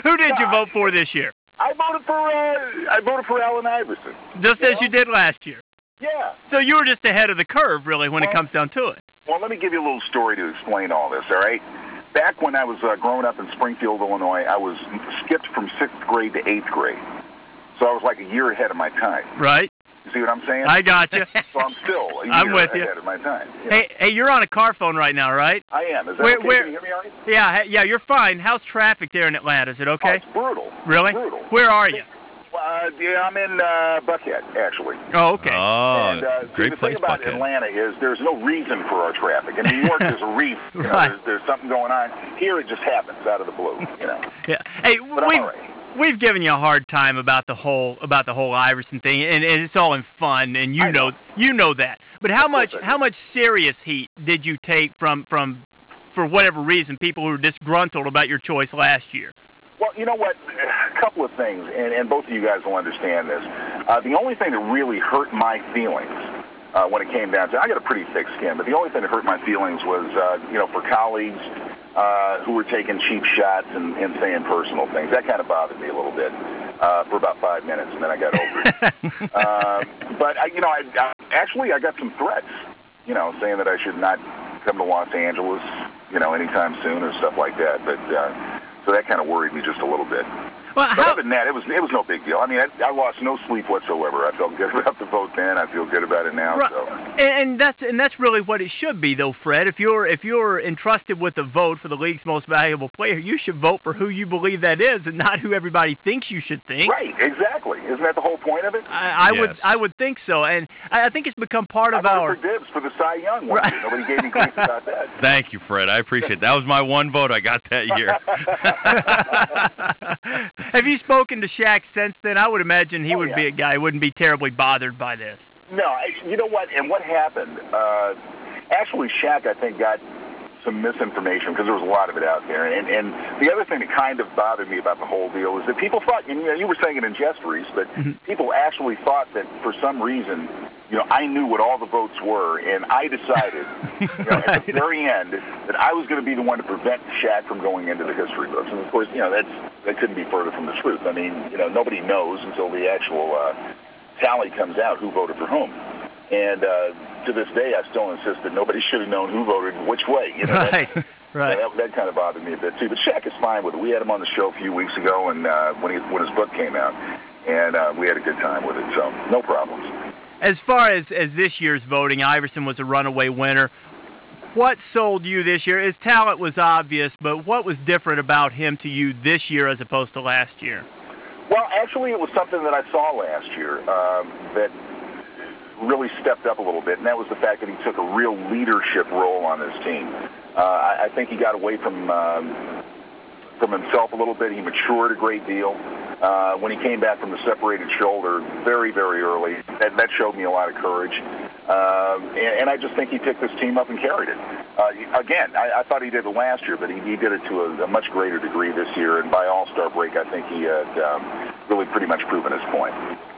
Who did you vote for this year? I voted for Allen Iverson. Just as you did last year. Yeah. So you were just ahead of the curve, really, when it comes down to it. Well, let me give you a little story to explain all this, all right? Back when I was growing up in Springfield, Illinois, I was skipped from 6th grade to 8th grade. So I was like a year ahead of my time. Right. You see what I'm saying? I got you. So I'm still a I'm year with you. ahead of my time. Hey, you're on a car phone right now, right? I am. Is that okay? Can you hear me all right? Yeah, you're fine. How's traffic there in Atlanta? Is it okay? Oh, it's brutal. Really? It's brutal. Where are you? Yeah, I'm in Buckhead, actually. Oh, okay. Oh, And great place, The thing about Buckhead. Atlanta is there's no reason for our traffic. In New York, there's a reason. Right. There's something going on. Here, it just happens out of the blue. Yeah. Hey, But I'm all right. we've given you a hard time about the whole Iverson thing, and it's all in fun, and you know that. But how much serious heat did you take from for whatever reason, people who were disgruntled about your choice last year? Well, you know what? A couple of things, and both of you guys will understand this. The only thing that really hurt my feelings when it came down to, I got a pretty thick skin, but the only thing that hurt my feelings was, for colleagues who were taking cheap shots and saying personal things. That kind of bothered me a little bit for about 5 minutes, and then I got over it. But I got some threats, saying that I should not come to Los Angeles, anytime soon or stuff like that. But so that kind of worried me just a little bit. Well, But other than that, it was no big deal. I mean, I lost no sleep whatsoever. I felt good about the vote then. I feel good about it now. Right. So. And that's really what it should be, though, Fred. If you're entrusted with a vote for the league's most valuable player, you should vote for who you believe that is, and not who everybody thinks you should think. Right, exactly. Isn't that the whole point of it? I would think so, and I think it's become part of I our. voted for dibs for the Cy Young one. Right. Nobody gave me grief about that. Thank you, Fred. I appreciate it. That was my one vote I got that year. Have you spoken to Shaq since then? I would imagine he would be a guy who wouldn't be terribly bothered by this. No, you know what? And what happened? Actually, Shaq, I think, got some misinformation because there was a lot of it out there. And the other thing that kind of bothered me about the whole deal is that people thought, and you were saying it in jest, Reese, but people actually thought that for some reason, I knew what all the votes were, and I decided at the very end that I was going to be the one to prevent Shaq from going into the history books. And of course, that couldn't be further from the truth. I mean, nobody knows until the actual tally comes out who voted for whom. And to this day, I still insist that nobody should have known who voted which way. Right. That kind of bothered me a bit too. But Shaq is fine with it. We had him on the show a few weeks ago, and when his book came out, and we had a good time with it. So no problems. As far as this year's voting, Iverson was a runaway winner. What sold you this year? His talent was obvious, but what was different about him to you this year as opposed to last year? Well, actually, it was something that I saw last year that really stepped up a little bit, and that was the fact that he took a real leadership role on this team. I think he got away from himself a little bit. He matured a great deal. When he came back from the separated shoulder very, very early, that showed me a lot of courage. And I just think he picked this team up and carried it. Again, I thought he did it last year, but he did it to a much greater degree this year. And by All-Star break, I think he had really pretty much proven his point.